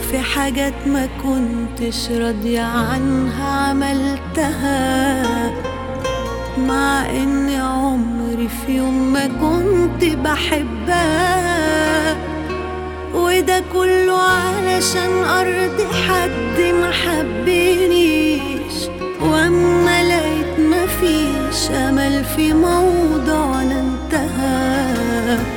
في حاجات ما كنتش راضية عنها عملتها، مع ان عمري في يوم ما كنت بحبها. وده كله علشان ارضي حد ما حبنيش، واما لقيت مفيش امل في موضوعنا انتهى.